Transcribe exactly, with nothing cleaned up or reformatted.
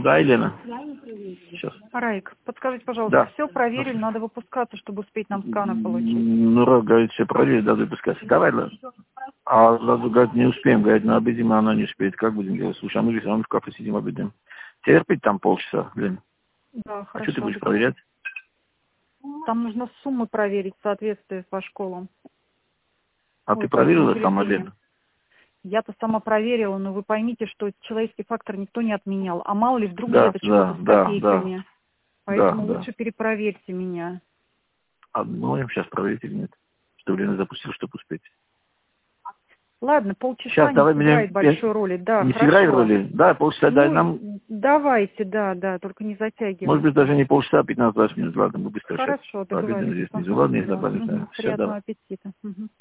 Да, Елена? Сейчас. Раик, подскажите, пожалуйста, Да. все проверили, надо выпускаться, чтобы успеть нам сканы получить. Ну, раз, говорит, все проверили, надо выпускаться. Давай, ладно. А сразу, говорит, не успеем, говорит, на обеде она не успеет. Как будем делать? Слушай, а мы же все равно в кафе сидим, обедаем. Терпеть там полчаса, блин. Да, А хорошо. что ты будешь проверять? Там нужно суммы проверить в соответствии по школам. А Ой, ты по проверила учреждениям. сама, Лена? Я-то сама проверила, но вы поймите, что человеческий фактор никто не отменял. А мало ли, вдруг Да, где-то да, что-то с да, копейками. да. Поэтому Да, да. лучше перепроверьте меня. А можем сейчас проверить или нет? Что Лена запустил, чтобы успеть. Ладно, полчаса Сейчас, не давай сыграет меня... большой роли. Да, Не хорошо. сыграй роли? Да, полчаса дай нам... Ну, давайте, да, да, только не Может затягивайте. быть, даже не полчаса, а пятнадцать двадцать минут. Ладно, мы быстро сейчас Хорошо, пообедаем договорились. здесь внизу. Ага, Ладно, я да. забавлюсь. Мгм. Все, давай. Приятного аппетита. Мгм.